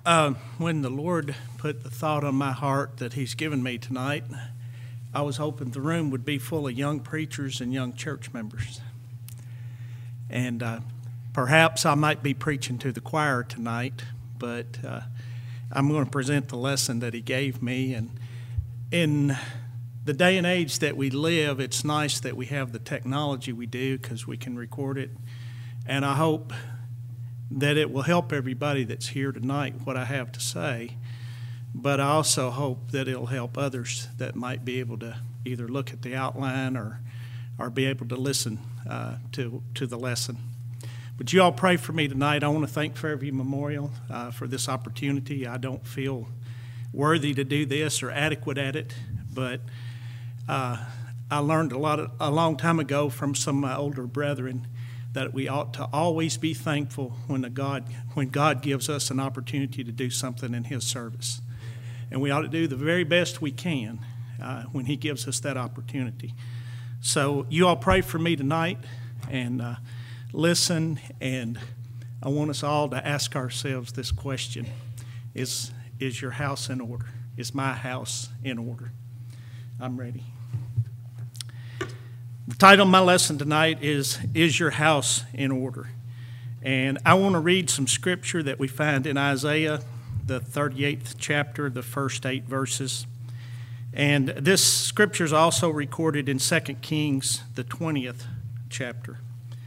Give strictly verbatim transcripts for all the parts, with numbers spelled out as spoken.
Uh, when the Lord put the thought on my heart that He's given me tonight, I was hoping the room would be full of young preachers and young church members. And uh, perhaps I might be preaching to the choir tonight, but uh, I'm going to present the lesson that He gave me. And in the day and age that we live, it's nice that we have the technology we do because we can record it. And I hope that it will help everybody that's here tonight what I have to say. But I also hope that it'll help others that might be able to either look at the outline or or be able to listen uh, to to the lesson. But you all pray for me tonight. I want to thank Fairview Memorial uh, for this opportunity. I don't feel worthy to do this or adequate at it, but uh, I learned a lot of, a long time ago from some of my older brethren that we ought to always be thankful when the God when God gives us an opportunity to do something in His service. And we ought to do the very best we can uh, when He gives us that opportunity. So you all pray for me tonight and uh, listen, and I want us all to ask ourselves this question. Is, is your house in order? Is my house in order? I'm ready. The title of my lesson tonight is, Is Your House in Order? And I want to read some scripture that we find in Isaiah, the thirty-eighth chapter, the first eight verses. And this scripture is also recorded in Second Kings, the twentieth chapter.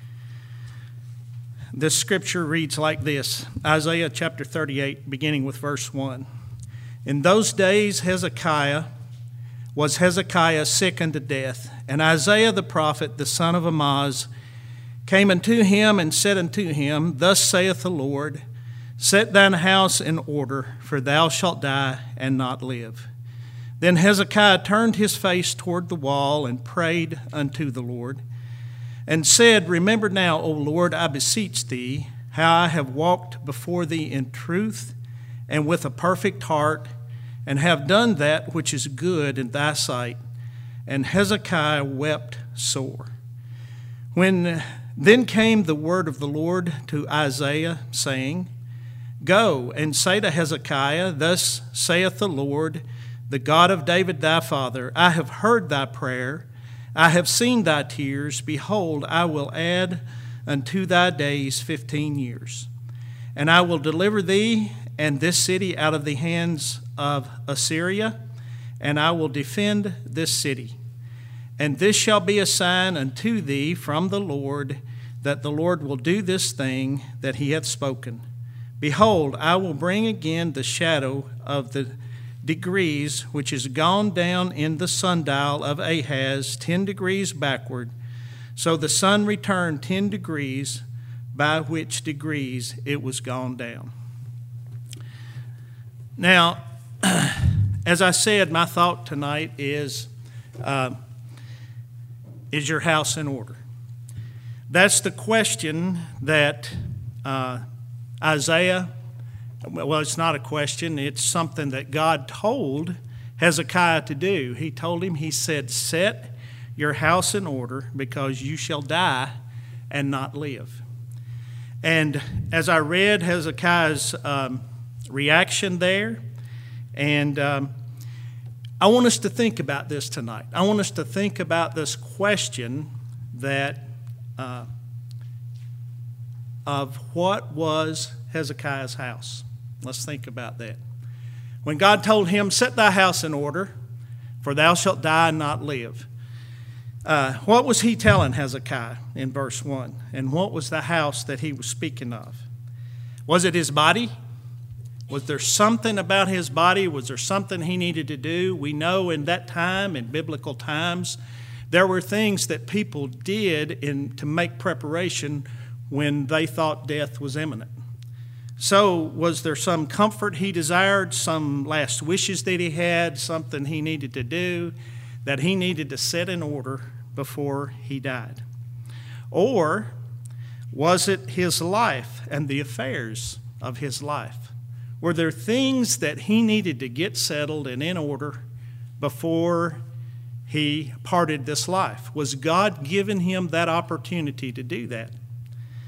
This scripture reads like this, Isaiah chapter thirty-eight, beginning with verse one. In those days Hezekiah was Hezekiah sick unto death, and Isaiah the prophet, the son of Amoz, came unto him and said unto him, Thus saith the Lord, Set thine house in order, for thou shalt die and not live. Then Hezekiah turned his face toward the wall and prayed unto the Lord, and said, Remember now, O Lord, I beseech thee, how I have walked before thee in truth and with a perfect heart, and have done that which is good in thy sight. And Hezekiah wept sore. When then came the word of the Lord to Isaiah, saying, Go and say to Hezekiah, Thus saith the Lord, the God of David thy father, I have heard thy prayer, I have seen thy tears. Behold, I will add unto thy days fifteen years. And I will deliver thee and this city out of the hands of Assyria, and I will defend this city. And this shall be a sign unto thee from the Lord, that the Lord will do this thing that he hath spoken. Behold, I will bring again the shadow of the degrees which is gone down in the sundial of Ahaz ten degrees backward. So the sun returned ten degrees, by which degrees it was gone down. Now, as I said, my thought tonight is, uh, is your house in order? That's the question that uh, Isaiah, well, it's not a question, it's something that God told Hezekiah to do. He told him, he said, set your house in order because you shall die and not live. And as I read Hezekiah's um, reaction there, and um, I want us to think about this tonight. I want us to think about this question that uh, of what was Hezekiah's house. Let's think about that. When God told him, set thy house in order, for thou shalt die and not live. Uh, what was he telling Hezekiah in verse one? And what was the house that he was speaking of? Was it his body? Was there something about his body? Was there something he needed to do? We know in that time, in biblical times, there were things that people did in, to make preparation when they thought death was imminent. So was there some comfort he desired, some last wishes that he had, something he needed to do that he needed to set in order before he died? Or was it his life and the affairs of his life? Were there things that he needed to get settled and in order before he parted this life? Was God giving him that opportunity to do that?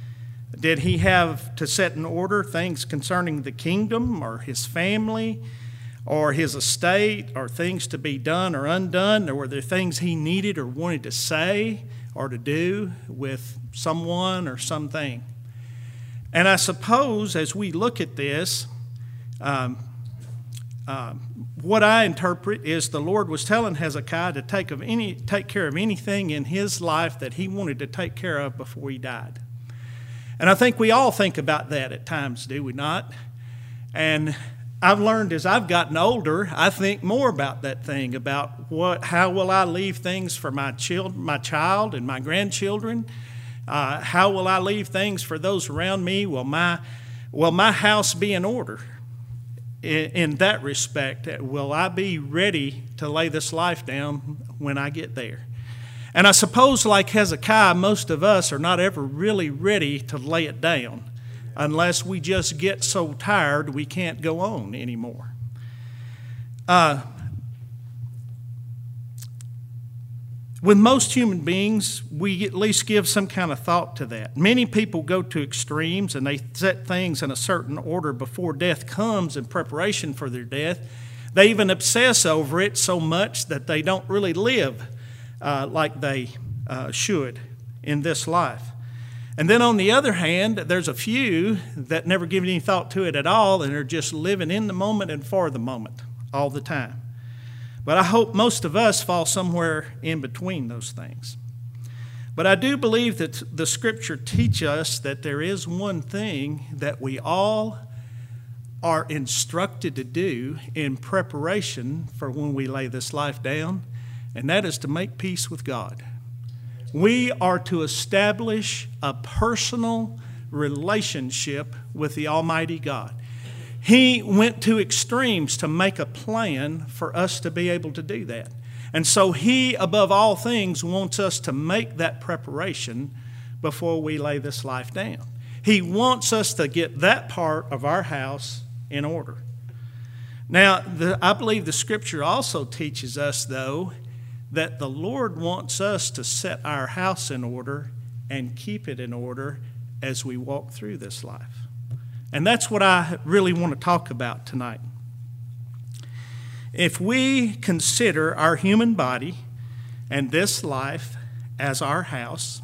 Did he have to set in order things concerning the kingdom or his family or his estate or things to be done or undone? Or were there things he needed or wanted to say or to do with someone or something? And I suppose as we look at this, um, uh, what I interpret is the Lord was telling Hezekiah to take, of any, take care of anything in his life that he wanted to take care of before he died. And I think we all think about that at times, do we not? And I've learned as I've gotten older, I think more about that thing, about what, how will I leave things for my child, my child and my grandchildren? Uh, how will I leave things for those around me? Will my, will my house be in order? In, in that respect, will I be ready to lay this life down when I get there? And I suppose, like Hezekiah, most of us are not ever really ready to lay it down unless we just get so tired we can't go on anymore. Uh, with most human beings, we at least give some kind of thought to that. Many people go to extremes and they set things in a certain order before death comes in preparation for their death. They even obsess over it so much that they don't really live Uh, like they uh, should in this life. And then on the other hand, there's a few that never give any thought to it at all and are just living in the moment and for the moment all the time. But I hope most of us fall somewhere in between those things. But I do believe that the Scripture teaches us that there is one thing that we all are instructed to do in preparation for when we lay this life down, and that is to make peace with God. We are to establish a personal relationship with the Almighty God. He went to extremes to make a plan for us to be able to do that. And so He, above all things, wants us to make that preparation before we lay this life down. He wants us to get that part of our house in order. Now, the, I believe the Scripture also teaches us, though, that the Lord wants us to set our house in order and keep it in order as we walk through this life. And that's what I really want to talk about tonight. If we consider our human body and this life as our house,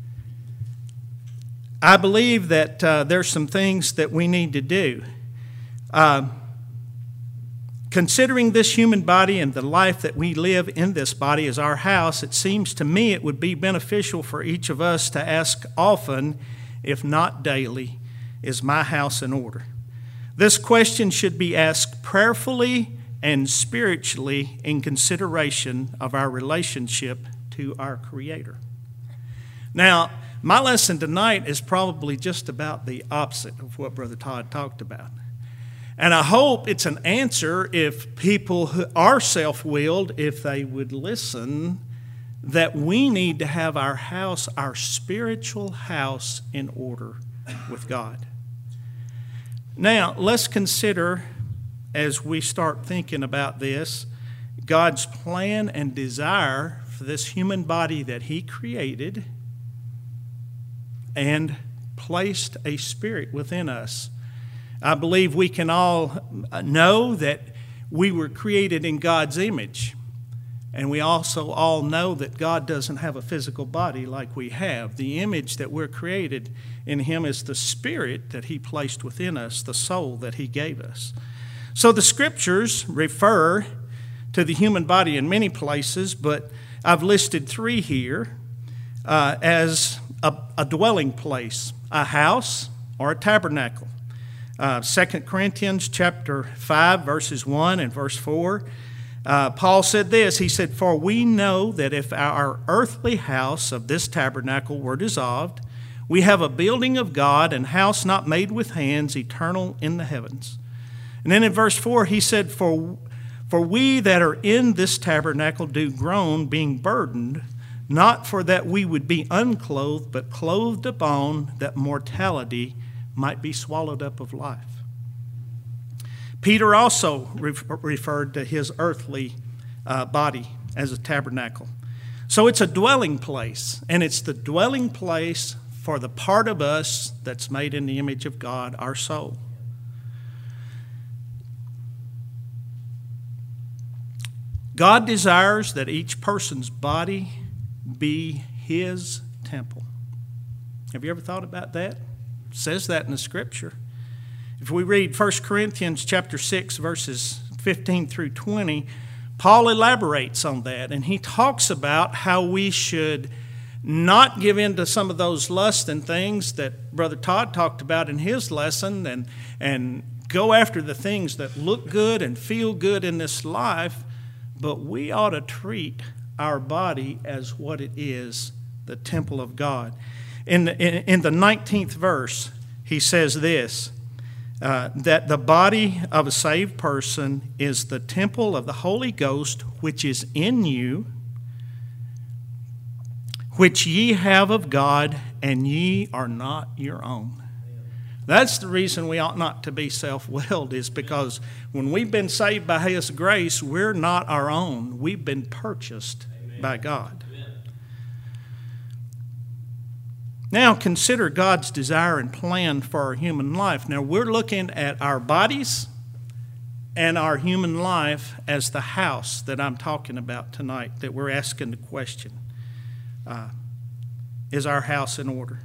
I believe that uh, there's some things that we need to do. Uh, Considering this human body and the life that we live in this body as our house, it seems to me it would be beneficial for each of us to ask often, if not daily, is my house in order? This question should be asked prayerfully and spiritually in consideration of our relationship to our Creator. Now, my lesson tonight is probably just about the opposite of what Brother Todd talked about. And I hope it's an answer if people who are self-willed, if they would listen, that we need to have our house, our spiritual house, in order with God. Now, let's consider, as we start thinking about this, God's plan and desire for this human body that He created and placed a spirit within us. I believe we can all know that we were created in God's image. And we also all know that God doesn't have a physical body like we have. The image that we're created in Him is the spirit that He placed within us, the soul that He gave us. So the Scriptures refer to the human body in many places, but I've listed three here uh, as a, a dwelling place, a house, or a tabernacle. Uh, Second Corinthians chapter five, verses one and verse four, uh, Paul said this, he said, "For we know that if our earthly house of this tabernacle were dissolved, we have a building of God, and house not made with hands, eternal in the heavens." And then in verse four, he said, For, for we that are in this tabernacle do groan, being burdened, not for that we would be unclothed, but clothed upon, that mortality might be swallowed up of life. Peter also re- referred to his earthly uh, body as a tabernacle. So it's a dwelling place, and it's the dwelling place for the part of us that's made in the image of God, our soul. God desires that each person's body be His temple. Have you ever thought about that? It says that in the Scripture. If we read First Corinthians chapter six, verses fifteen through twenty, Paul elaborates on that, and he talks about how we should not give in to some of those lusts and things that Brother Todd talked about in his lesson, and, and go after the things that look good and feel good in this life, but we ought to treat our body as what it is, the temple of God. In the, in, in the nineteenth verse, he says this, uh, that the body of a saved person is the temple of the Holy Ghost, which is in you, which ye have of God, and ye are not your own. That's the reason we ought not to be self-willed, is because when we've been saved by His grace, we're not our own. We've been purchased Amen. By God. Amen. Now consider God's desire and plan for our human life. Now we're looking at our bodies and our human life as the house that I'm talking about tonight, that we're asking the question, uh, is our house in order?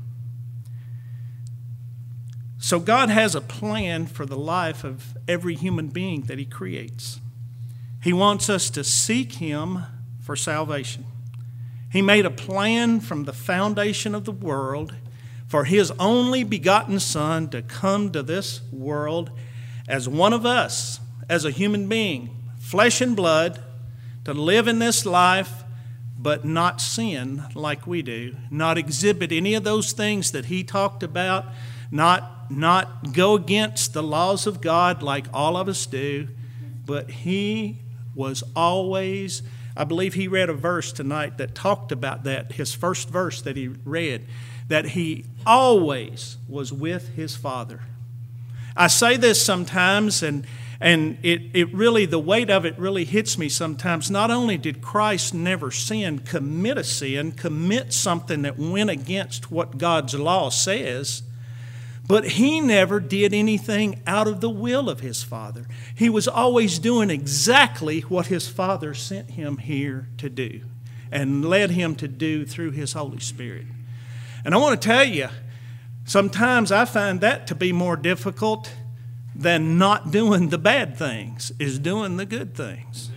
So God has a plan for the life of every human being that He creates. He wants us to seek Him for salvation. He made a plan from the foundation of the world for His only begotten Son to come to this world as one of us, as a human being, flesh and blood, to live in this life, but not sin like we do, not exhibit any of those things that He talked about, not Not go against the laws of God like all of us do, but He was always, I believe he read a verse tonight that talked about that, his first verse that he read, that He always was with His Father. I say this sometimes, and and it, it really, the weight of it really hits me sometimes. Not only did Christ never sin, commit a sin, commit something that went against what God's law says, but He never did anything out of the will of His Father. He was always doing exactly what His Father sent Him here to do and led Him to do through His Holy Spirit. And I want to tell you, sometimes I find that to be more difficult than not doing the bad things, is doing the good things.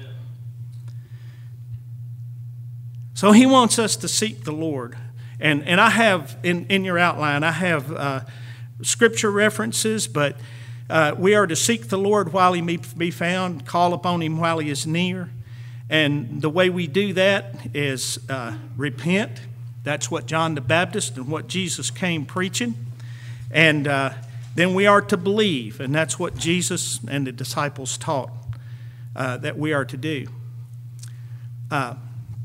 So He wants us to seek the Lord. And, and I have, in, in your outline, I have Uh, Scripture references, but uh, we are to seek the Lord while He may be found, call upon Him while He is near. And the way we do that is uh, repent. That's what John the Baptist and what Jesus came preaching. And uh, then we are to believe, and that's what Jesus and the disciples taught uh, that we are to do. Uh,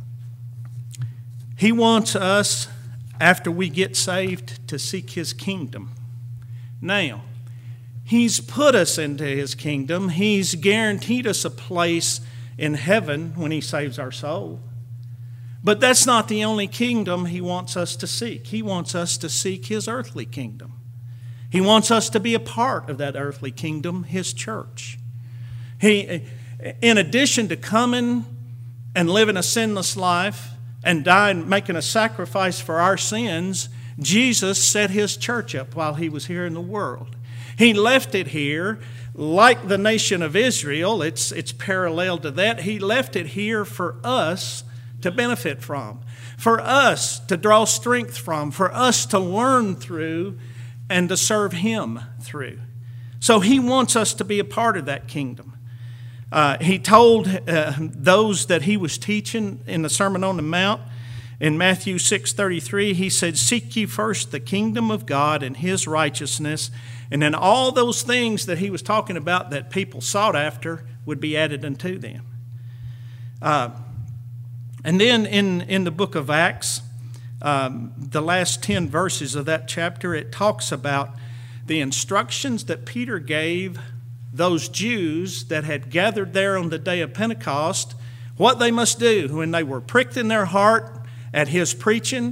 he wants us, after we get saved, to seek His kingdom. Now, He's put us into His kingdom. He's guaranteed us a place in heaven when He saves our soul. But that's not the only kingdom He wants us to seek. He wants us to seek His earthly kingdom. He wants us to be a part of that earthly kingdom, His church. He, in addition to coming and living a sinless life and dying, making a sacrifice for our sins, Jesus set His church up while He was here in the world. He left it here like the nation of Israel. It's, it's parallel to that. He left it here for us to benefit from, for us to draw strength from, for us to learn through and to serve Him through. So He wants us to be a part of that kingdom. Uh, he told uh, those that He was teaching in the Sermon on the Mount, in Matthew six thirty-three, He said, "Seek ye first the kingdom of God and His righteousness, and then all those things that He was talking about that people sought after would be added unto them." Uh, and then in, in the book of Acts, um, the last ten verses of that chapter, it talks about the instructions that Peter gave those Jews that had gathered there on the day of Pentecost, what they must do when they were pricked in their heart at His preaching,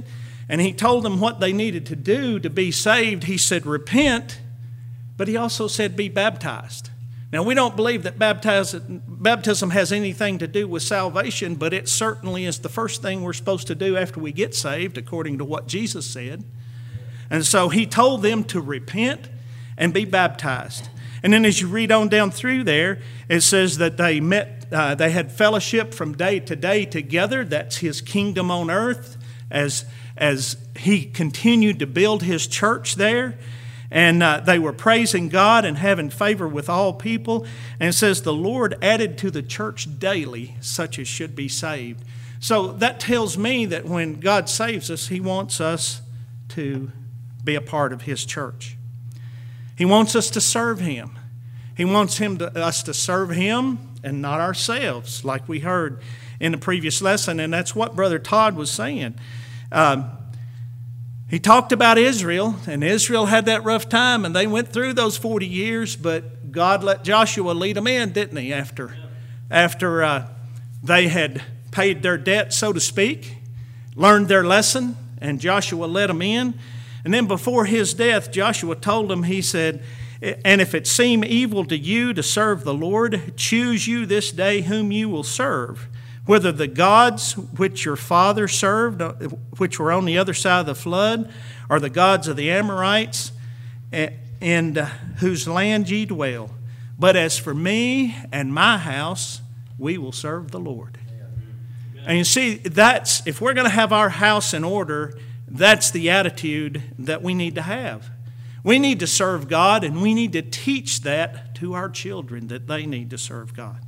And he told them what they needed to do to be saved. He said, repent, but he also said, be baptized. Now, we don't believe that baptism has anything to do with salvation, but it certainly is the first thing we're supposed to do after we get saved, according to what Jesus said. And so he told them to repent and be baptized. And then as you read on down through there, it says that they met, uh, they had fellowship from day to day together. That's his kingdom on earth as, as he continued to build his church there. And uh, they were praising God and having favor with all people. And it says the Lord added to the church daily such as should be saved. So that tells me that when God saves us, he wants us to be a part of his church. He wants us to serve him. He wants him to, us to serve him and not ourselves, like we heard in the previous lesson. And that's what Brother Todd was saying. Um, He talked about Israel, and Israel had that rough time, and they went through those forty years, but God let Joshua lead them in, didn't he, after, after uh, they had paid their debt, so to speak, learned their lesson, and Joshua led them in. And then before his death, Joshua told them, he said, and if it seem evil to you to serve the Lord, choose you this day whom you will serve. Whether the gods which your father served, which were on the other side of the flood, or the gods of the Amorites, in whose land ye dwell. But as for me and my house, we will serve the Lord. And you see, that's if we're going to have our house in order, that's the attitude that we need to have. We need to serve God, and we need to teach that to our children, that they need to serve God.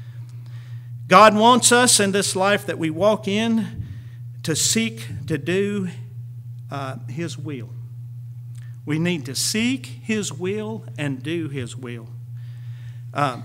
God wants us in this life that we walk in to seek to do uh, his will. We need to seek his will and do his will. Uh,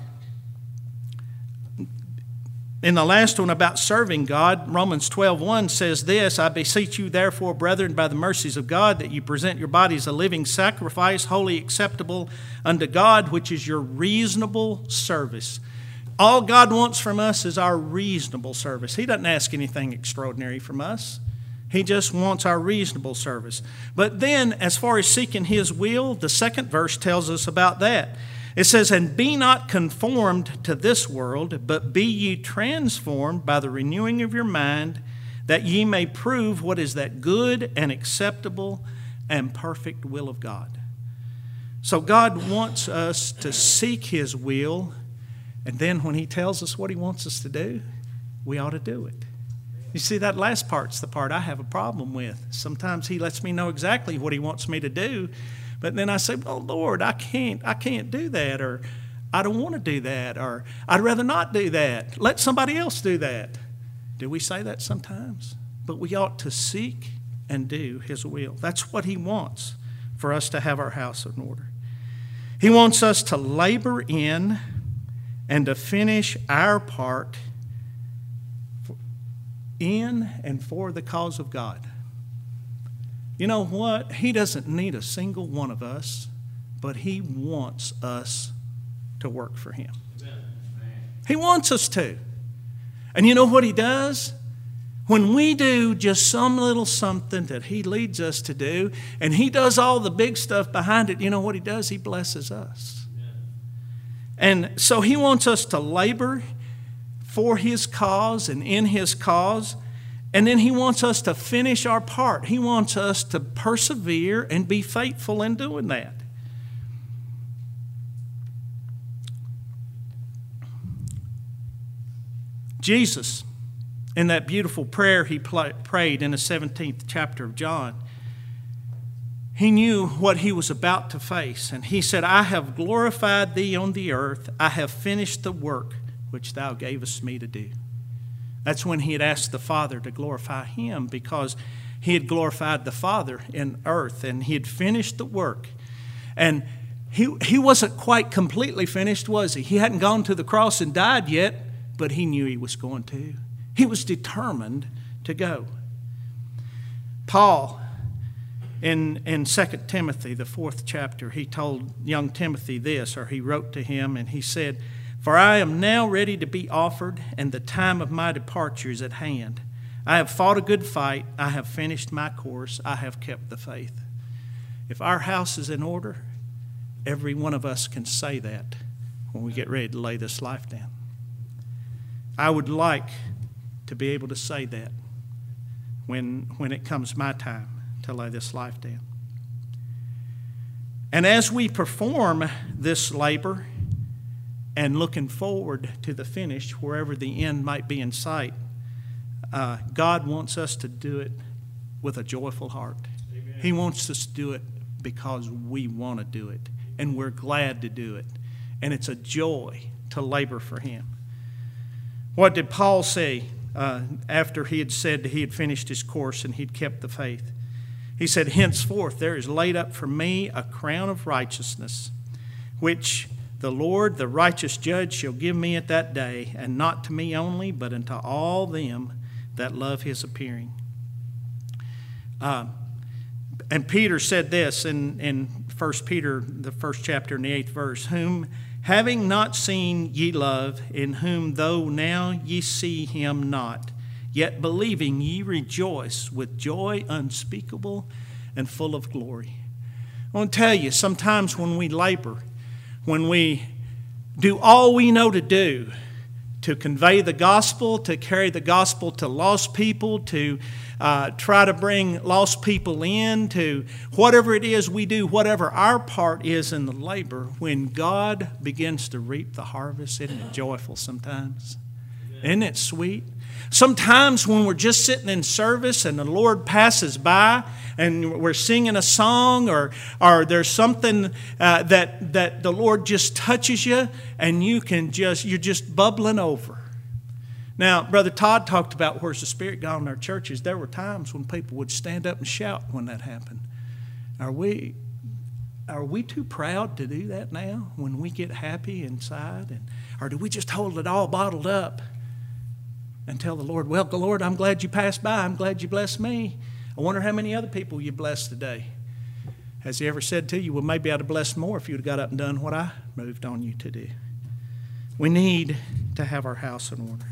in the last one about serving God, Romans twelve one says this, I beseech you therefore, brethren, by the mercies of God, that you present your bodies a living sacrifice, wholly acceptable unto God, which is your reasonable service. All God wants from us is our reasonable service. He doesn't ask anything extraordinary from us. He just wants our reasonable service. But then, as far as seeking his will, the second verse tells us about that. It says, and be not conformed to this world, but be ye transformed by the renewing of your mind, that ye may prove what is that good and acceptable and perfect will of God. So God wants us to seek his will. And then when he tells us what he wants us to do, we ought to do it. You see, that last part's the part I have a problem with. Sometimes he lets me know exactly what he wants me to do, but then I say, well, Lord, I can't, I can't do that, or I don't want to do that, or I'd rather not do that. Let somebody else do that. Do we say that sometimes? But we ought to seek and do his will. That's what he wants for us to have our house in order. He wants us to labor in and to finish our part in and for the cause of God. You know what? He doesn't need a single one of us, but he wants us to work for him. Amen. He wants us to. And you know what he does? When we do just some little something that he leads us to do, and he does all the big stuff behind it, you know what he does? He blesses us. And so he wants us to labor for his cause and in his cause. And then he wants us to finish our part. He wants us to persevere and be faithful in doing that. Jesus, in that beautiful prayer he prayed in the seventeenth chapter of John, he knew what he was about to face, and he said, I have glorified thee on the earth. I have finished the work which thou gavest me to do. That's when he had asked the Father to glorify him, because he had glorified the Father in earth, and he had finished the work. And he, he wasn't quite completely finished, was he? He hadn't gone to the cross and died yet, but he knew he was going to. He was determined to go. Paul, In, in Second Timothy, the fourth chapter, he told young Timothy this, or he wrote to him, and he said, For I am now ready to be offered, and the time of my departure is at hand. I have fought a good fight. I have finished my course. I have kept the faith. If our house is in order, every one of us can say that when we get ready to lay this life down. I would like to be able to say that when, when it comes my time to lay this life down. And as we perform this labor and looking forward to the finish, wherever the end might be in sight, uh, God wants us to do it with a joyful heart. Amen. He wants us to do it because we want to do it, and we're glad to do it. And it's a joy to labor for Him. What did Paul say uh, after he had said that he had finished his course and he'd kept the faith? He said, henceforth there is laid up for me a crown of righteousness, which the Lord, the righteous judge, shall give me at that day, and not to me only, but unto all them that love His appearing. Uh, and Peter said this in, in First Peter, the first chapter in the eighth verse, whom having not seen ye love, in whom though now ye see Him not, yet believing ye rejoice with joy unspeakable and full of glory. I want to tell you, sometimes when we labor, when we do all we know to do to convey the gospel, to carry the gospel to lost people, to uh, try to bring lost people in, to whatever it is we do, whatever our part is in the labor, when God begins to reap the harvest, isn't it joyful sometimes? Isn't it sweet? Sometimes when we're just sitting in service and the Lord passes by and we're singing a song, or or there's something uh, that that the Lord just touches you and you can just you're just bubbling over. Now, Brother Todd talked about where's the Spirit gone in our churches. There were times when people would stand up and shout when that happened. Are we are we too proud to do that now when we get happy inside, and or do we just hold it all bottled up and tell the Lord, well, Lord, I'm glad you passed by. I'm glad you blessed me. I wonder how many other people you blessed today. Has He ever said to you, well, maybe I'd have blessed more if you'd have got up and done what I moved on you to do? We need to have our house in order.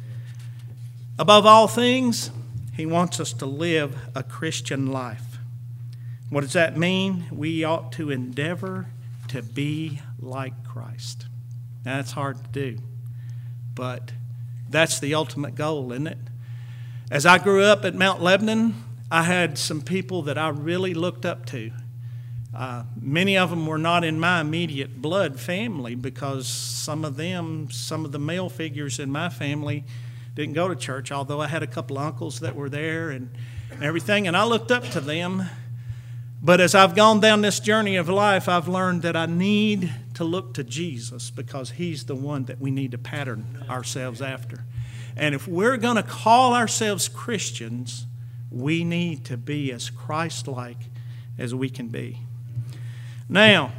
Above all things, He wants us to live a Christian life. What does that mean? We ought to endeavor to be like Christ. Now, that's hard to do, but that's the ultimate goal, isn't it? As I grew up at Mount Lebanon, I had some people that I really looked up to. Uh, many of them were not in my immediate blood family, because some of them, some of the male figures in my family didn't go to church, although I had a couple uncles that were there and everything, and I looked up to them. But as I've gone down this journey of life, I've learned that I need to look to Jesus, because He's the one that we need to pattern ourselves after. And if we're going to call ourselves Christians, we need to be as Christ-like as we can be. Now,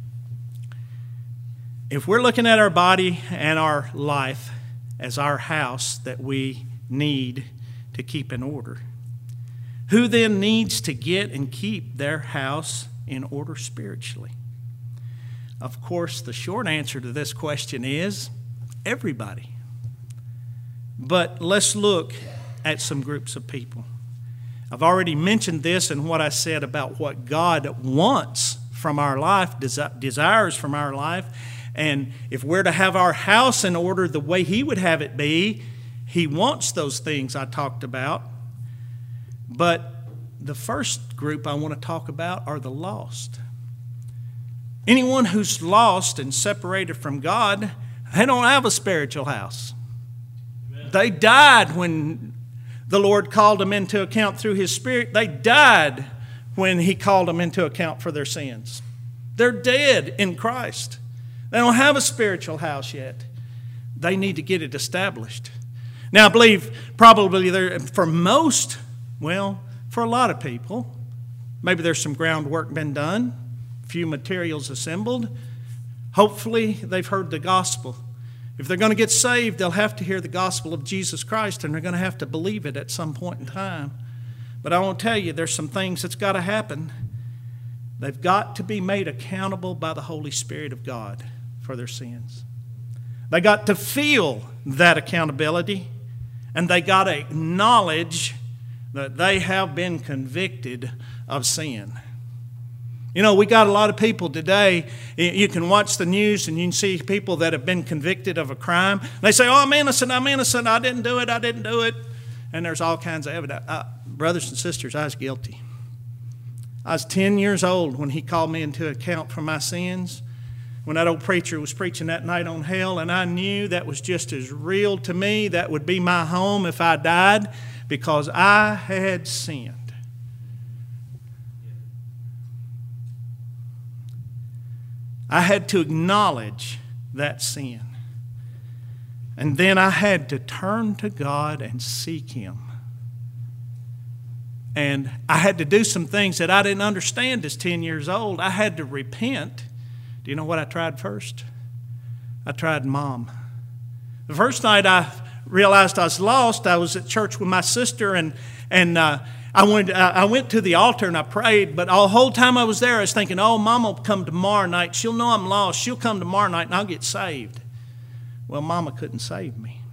if we're looking at our body and our life as our house that we need to keep in order, who then needs to get and keep their house in order spiritually? Of course, the short answer to this question is everybody. But let's look at some groups of people. I've already mentioned this in what I said about what God wants from our life, desi- desires from our life. And if we're to have our house in order the way He would have it be, He wants those things I talked about. But the first group I want to talk about are the lost. Anyone who's lost and separated from God, they don't have a spiritual house. Amen. They died when the Lord called them into account through His Spirit. They died when He called them into account for their sins. They're dead in Christ. They don't have a spiritual house yet. They need to get it established. Now, I believe probably there, for most, well, for a lot of people, maybe there's some groundwork been done, a few materials assembled. Hopefully, they've heard the gospel. If they're going to get saved, they'll have to hear the gospel of Jesus Christ, and they're going to have to believe it at some point in time. But I want to tell you, there's some things that's got to happen. They've got to be made accountable by the Holy Spirit of God for their sins. They got to feel that accountability, And they got to acknowledge that they have been convicted of sin. You know, we got a lot of people today, you can watch the news and you can see people that have been convicted of a crime. They say, oh, I'm innocent, I'm innocent, I didn't do it, I didn't do it. And there's all kinds of evidence. Uh, brothers and sisters, I was guilty. I was ten years old when he called me into account for my sins, when that old preacher was preaching that night on hell, and I knew that was just as real to me. That would be my home if I died, because I had sinned. I had to acknowledge that sin. And then I had to turn to God and seek Him. And I had to do some things that I didn't understand as ten years old. I had to repent. Do you know what I tried first? I tried Mom. The first night I realized I was lost, I was at church with my sister, and and uh, I went I went to the altar and I prayed. But the whole time I was there, I was thinking, "Oh, Mom will come tomorrow night. She'll know I'm lost. She'll come tomorrow night, and I'll get saved." Well, Mama couldn't save me.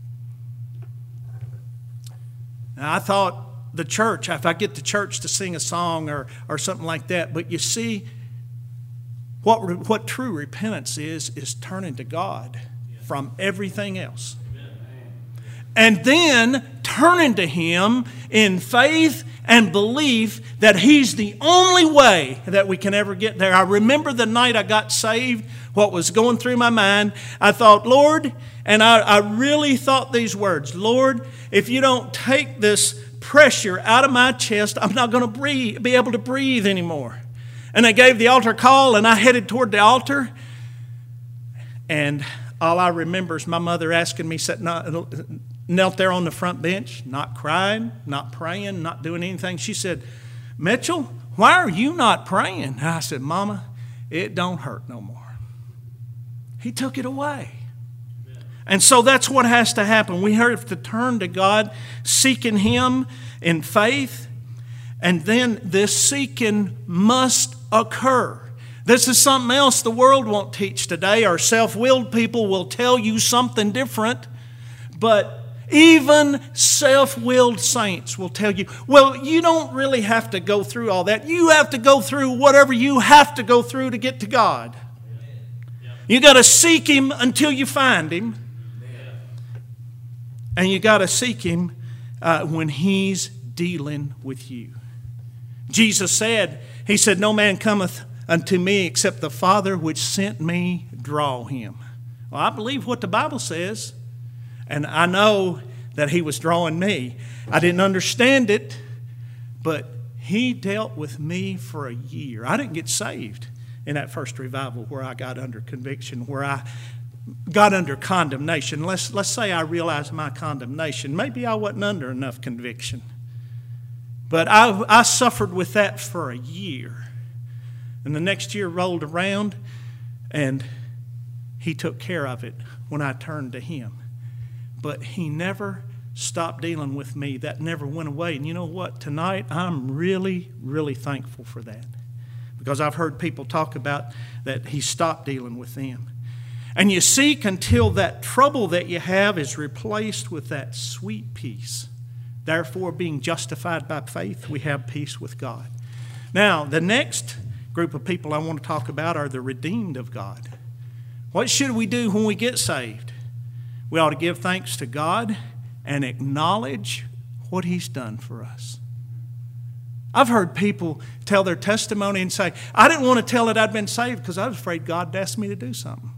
Now, I thought the church, if I get the church to sing a song or or something like that. But you see, what what true repentance is is turning to God from everything else. And then turning to Him in faith and belief that He's the only way that we can ever get there. I remember the night I got saved, what was going through my mind. I thought, Lord, and I, I really thought these words, Lord, if you don't take this pressure out of my chest, I'm not going to breathe, be able to breathe anymore. And I gave the altar call, and I headed toward the altar. And all I remember is my mother asking me, sitting on, knelt there on the front bench, not crying, not praying, not doing anything. She said, Mitchell, why are you not praying? And I said, Mama, it don't hurt no more. He took it away. And so that's what has to happen. We have to turn to God, seeking Him in faith, and then this seeking must occur. This is something else the world won't teach today. Our self-willed people will tell you something different, but even self-willed saints will tell you, well, you don't really have to go through all that. You have to go through whatever you have to go through to get to God. You got to seek Him until you find Him. And you got to seek Him uh, when He's dealing with you. Jesus said, He said, no man cometh unto me except the Father which sent me draw him. Well, I believe what the Bible says. And I know that He was drawing me. I didn't understand it, but He dealt with me for a year. I didn't get saved in that first revival where I got under conviction, where I got under condemnation. Let's, let's say I realized my condemnation. Maybe I wasn't under enough conviction. But I, I suffered with that for a year. And the next year rolled around, and He took care of it when I turned to Him. But He never stopped dealing with me. That never went away. And you know what? Tonight, I'm really, really thankful for that. Because I've heard people talk about that He stopped dealing with them. And you seek until that trouble that you have is replaced with that sweet peace. Therefore, being justified by faith, we have peace with God. Now, the next group of people I want to talk about are the redeemed of God. What should we do when we get saved? We ought to give thanks to God and acknowledge what He's done for us. I've heard people tell their testimony and say, I didn't want to tell it I'd been saved because I was afraid God would ask me to do something.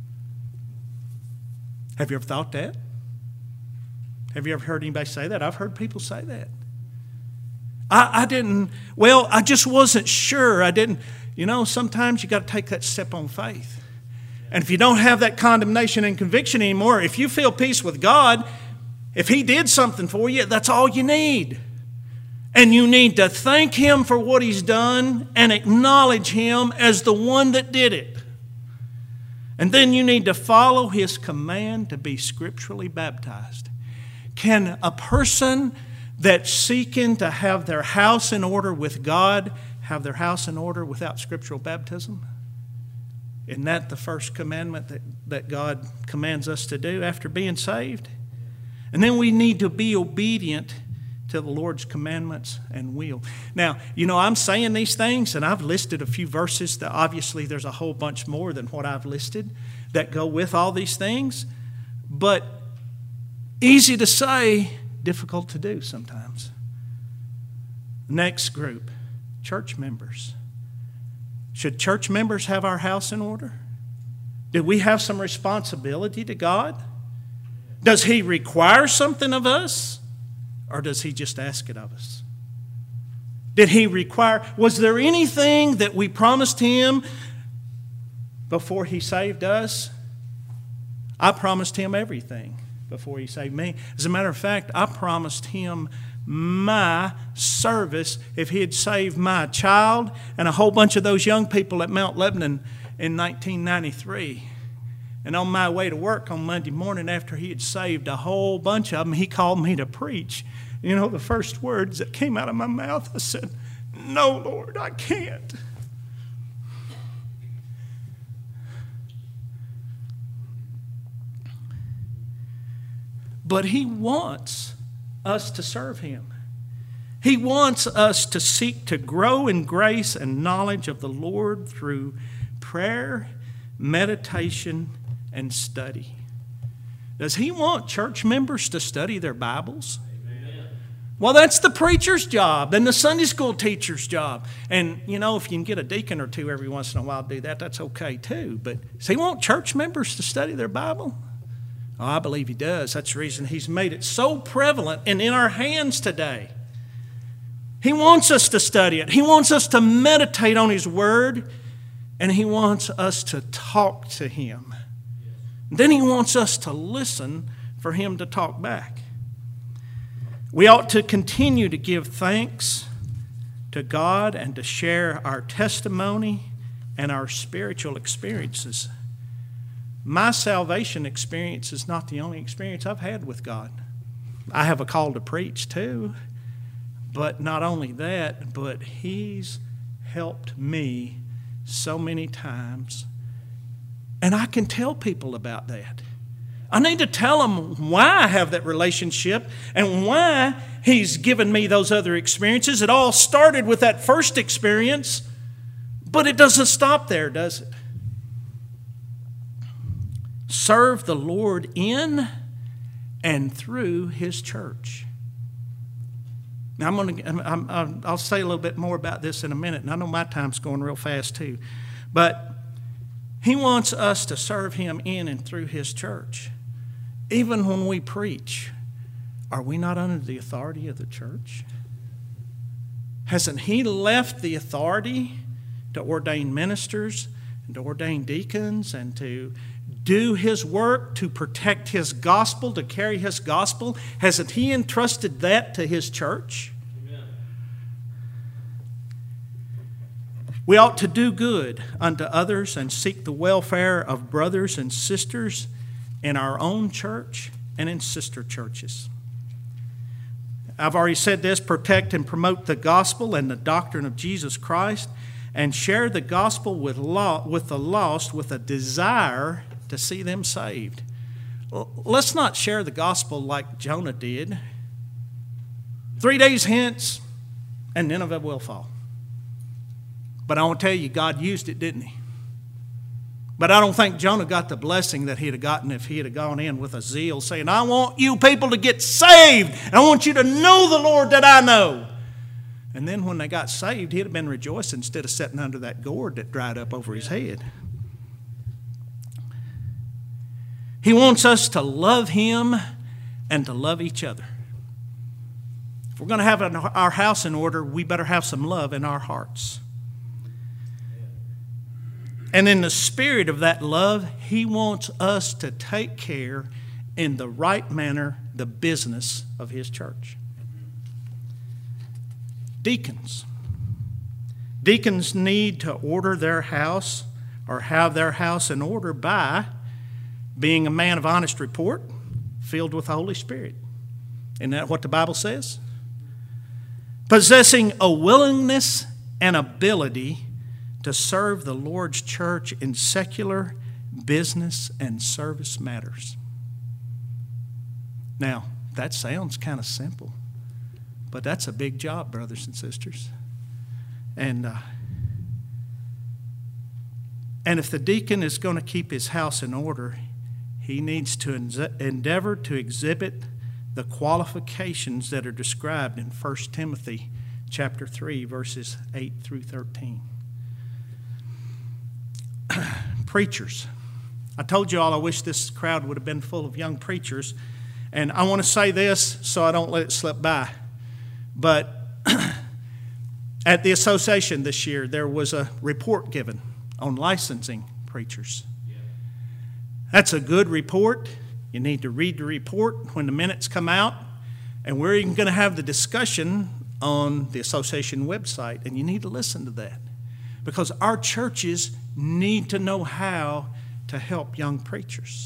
Have you ever thought that? Have you ever heard anybody say that? I've heard people say that. I, I didn't, well, I just wasn't sure. I didn't, you know, sometimes you got to take that step on faith. And if you don't have that condemnation and conviction anymore, if you feel peace with God, if He did something for you, that's all you need. And you need to thank Him for what He's done and acknowledge Him as the one that did it. And then you need to follow His command to be scripturally baptized. Can a person that's seeking to have their house in order with God have their house in order without scriptural baptism? Isn't that the first commandment that, that God commands us to do after being saved? And then we need to be obedient to the Lord's commandments and will. Now, you know, I'm saying these things, and I've listed a few verses that obviously there's a whole bunch more than what I've listed that go with all these things. But easy to say, difficult to do sometimes. Next group, church members. Should church members have our house in order? Do we have some responsibility to God? Does He require something of us? Or does He just ask it of us? Did He require, was there anything that we promised Him before He saved us? I promised Him everything before He saved me. As a matter of fact, I promised Him my service if He had saved my child and a whole bunch of those young people at Mount Lebanon in nineteen ninety-three. And on my way to work on Monday morning after He had saved a whole bunch of them, He called me to preach. You know, the first words that came out of my mouth, I said, "No, Lord, I can't." But He wants us to serve Him. He wants us to seek to grow in grace and knowledge of the Lord through prayer, meditation, and study. Does He want church members to study their Bibles? Amen. Well, that's the preacher's job and the Sunday school teacher's job. And, you know, if you can get a deacon or two every once in a while to do that, that's okay too. But does He want church members to study their Bible? Oh, I believe He does. That's the reason He's made it so prevalent and in our hands today. He wants us to study it. He wants us to meditate on His Word. And He wants us to talk to Him. Then He wants us to listen for Him to talk back. We ought to continue to give thanks to God and to share our testimony and our spiritual experiences. My salvation experience is not the only experience I've had with God. I have a call to preach too. But not only that, but He's helped me so many times. And I can tell people about that. I need to tell them why I have that relationship and why He's given me those other experiences. It all started with that first experience, but it doesn't stop there, does it? Serve the Lord in and through His church. Now, I'm going to, I'm, I'm, I'll say a little bit more about this in a minute, and I know my time's going real fast too. But He wants us to serve Him in and through His church. Even when we preach, are we not under the authority of the church? Hasn't He left the authority to ordain ministers and to ordain deacons and to do His work, to protect His gospel, to carry His gospel? Hasn't He entrusted that to His church? Amen. We ought to do good unto others and seek the welfare of brothers and sisters in our own church and in sister churches. I've already said this: protect and promote the gospel and the doctrine of Jesus Christ, and share the gospel with, law, with the lost with a desire to see them saved. Let's not share the gospel like Jonah did. Three days hence, and Nineveh will fall. But I want to tell you, God used it, didn't He? But I don't think Jonah got the blessing that he'd have gotten if he had gone in with a zeal saying, "I want you people to get saved. And I want you to know the Lord that I know." And then when they got saved, he'd have been rejoicing instead of sitting under that gourd that dried up over his head. He wants us to love Him and to love each other. If we're going to have our house in order, we better have some love in our hearts. And in the spirit of that love, He wants us to take care in the right manner the business of His church. Deacons. Deacons need to order their house or have their house in order by being a man of honest report, filled with the Holy Spirit. Isn't that what the Bible says? Possessing a willingness and ability to serve the Lord's church in secular, business, and service matters. Now, that sounds kind of simple, but that's a big job, brothers and sisters. And uh, and if the deacon is going to keep his house in order, he needs to endeavor to exhibit the qualifications that are described in First Timothy chapter three, verses eight through thirteen. Preachers. I told you all I wish this crowd would have been full of young preachers. And I want to say this so I don't let it slip by. But at the association this year, there was a report given on licensing preachers. Yeah. That's a good report. You need to read the report when the minutes come out. And we're even going to have the discussion on the association website. And you need to listen to that. Because our churches need to know how to help young preachers.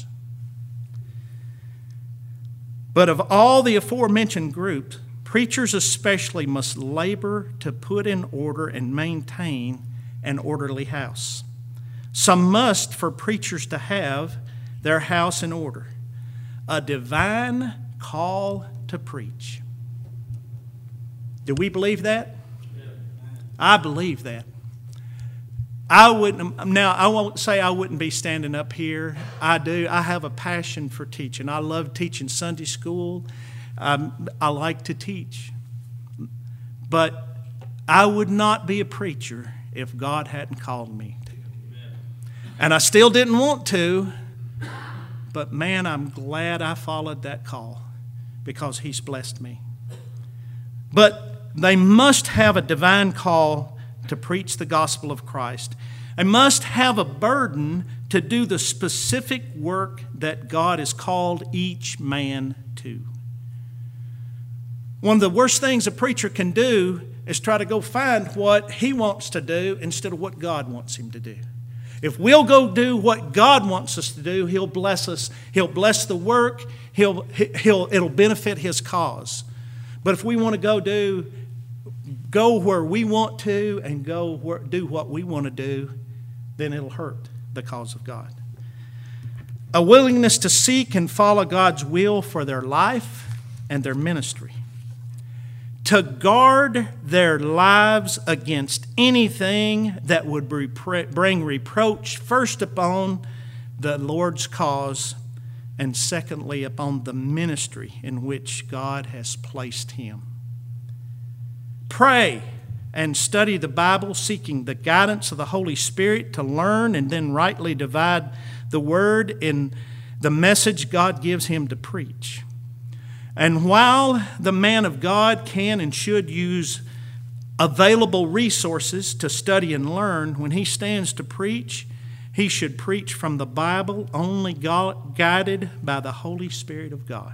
But of all the aforementioned groups, preachers especially must labor to put in order and maintain an orderly house. Some must for preachers to have their house in order. A divine call to preach. Do we believe that? I believe that. I wouldn't, now I won't say I wouldn't be standing up here. I do. I have a passion for teaching. I love teaching Sunday school. Um, I like to teach. But I would not be a preacher if God hadn't called me to. And I still didn't want to, but man, I'm glad I followed that call because He's blessed me. But they must have a divine call to preach the gospel of Christ. They must have a burden to do the specific work that God has called each man to. One of the worst things a preacher can do is try to go find what he wants to do instead of what God wants him to do. If we'll go do what God wants us to do, He'll bless us. He'll bless the work. He'll, he'll, it'll benefit His cause. But if we want to go do Go where we want to and go where, do what we want to do, then it'll hurt the cause of God. A willingness to seek and follow God's will for their life and their ministry. To guard their lives against anything that would bring reproach, first upon the Lord's cause, and secondly upon the ministry in which God has placed him. Pray and study the Bible, seeking the guidance of the Holy Spirit to learn and then rightly divide the word in the message God gives him to preach. And while the man of God can and should use available resources to study and learn, when he stands to preach, he should preach from the Bible, only guided by the Holy Spirit of God.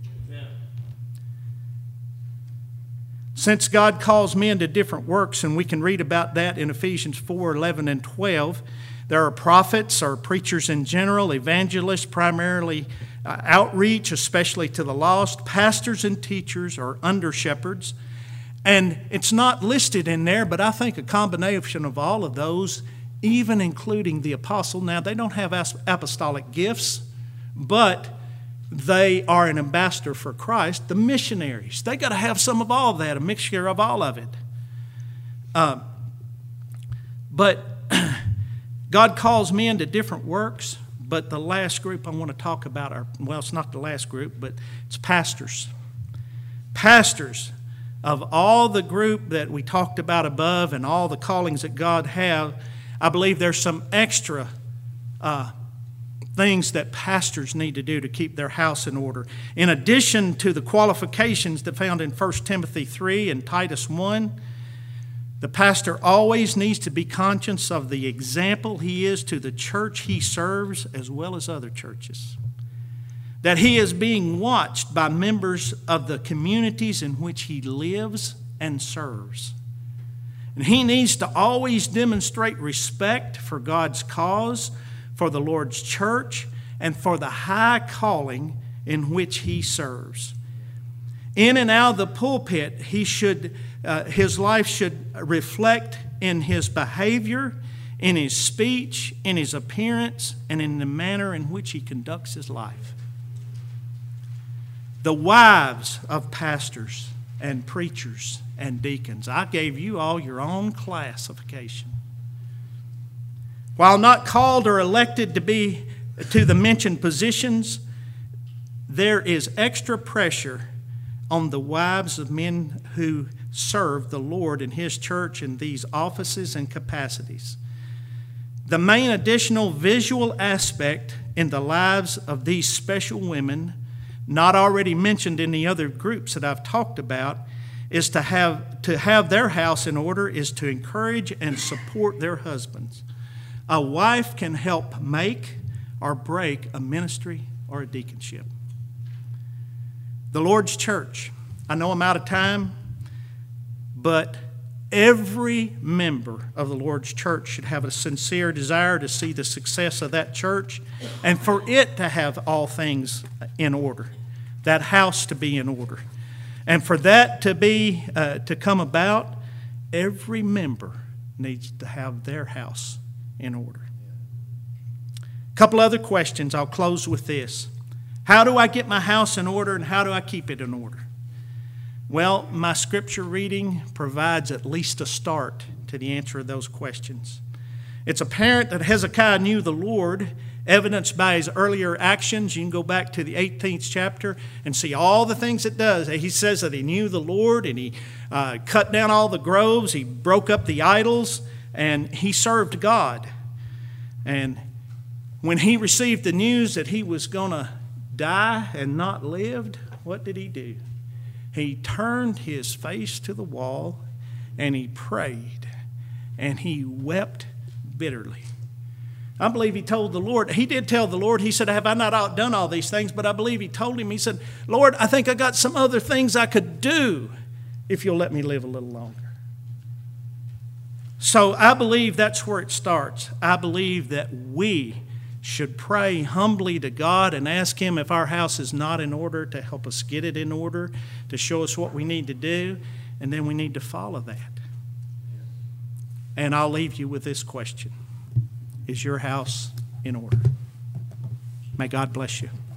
Since God calls men to different works, and we can read about that in Ephesians four, eleven, and twelve, there are prophets or preachers in general, evangelists, primarily uh, outreach, especially to the lost, pastors and teachers or under-shepherds. And it's not listed in there, but I think a combination of all of those, even including the apostle. Now, they don't have apostolic gifts, but they are an ambassador for Christ. The missionaries, they got to have some of all that, a mixture of all of it. Uh, but God calls men to different works, but the last group I want to talk about are, well, it's not the last group, but it's pastors. Pastors, of all the group that we talked about above and all the callings that God has, I believe there's some extra uh, things that pastors need to do to keep their house in order. In addition to the qualifications that found in First Timothy three and Titus one, the pastor always needs to be conscious of the example he is to the church he serves as well as other churches. That he is being watched by members of the communities in which he lives and serves. And he needs to always demonstrate respect for God's cause, for the Lord's church, and for the high calling in which he serves. In and out of the pulpit, he should, uh, his life should reflect in his behavior, in his speech, in his appearance, and in the manner in which he conducts his life. the wives of pastors and preachers and deacons. I gave you all your own classification. While not called or elected to be to the mentioned positions, there is extra pressure on the wives of men who serve the Lord in His church in these offices and capacities. The main additional visual aspect in the lives of these special women, not already mentioned in the other groups that I've talked about, is to have to have their house in order is to encourage and support their husbands. A wife can help make or break a ministry or a deaconship. The Lord's church. I know I'm out of time, but every member of the Lord's church should have a sincere desire to see the success of that church and for it to have all things in order, that house to be in order. And for that to be, uh, to come about, every member needs to have their house in order. A couple other questions. I'll close with this. How do I get my house in order and how do I keep it in order? Well, my scripture reading provides at least a start to the answer of those questions. It's apparent that Hezekiah knew the Lord, evidenced by his earlier actions. You can go back to the eighteenth chapter and see all the things it does. He says that he knew the Lord and he uh, cut down all the groves, he broke up the idols, and he served God. And when he received the news that he was going to die and not lived, what did he do? He turned his face to the wall and he prayed and he wept bitterly. I believe he told the Lord, he did tell the Lord, he said, have I not done all these things? But I believe he told him, he said, Lord, I think I got some other things I could do if you'll let me live a little longer. So I believe that's where it starts. I believe that we should pray humbly to God and ask Him if our house is not in order to help us get it in order, to show us what we need to do, and then we need to follow that. And I'll leave you with this question. Is your house in order? May God bless you.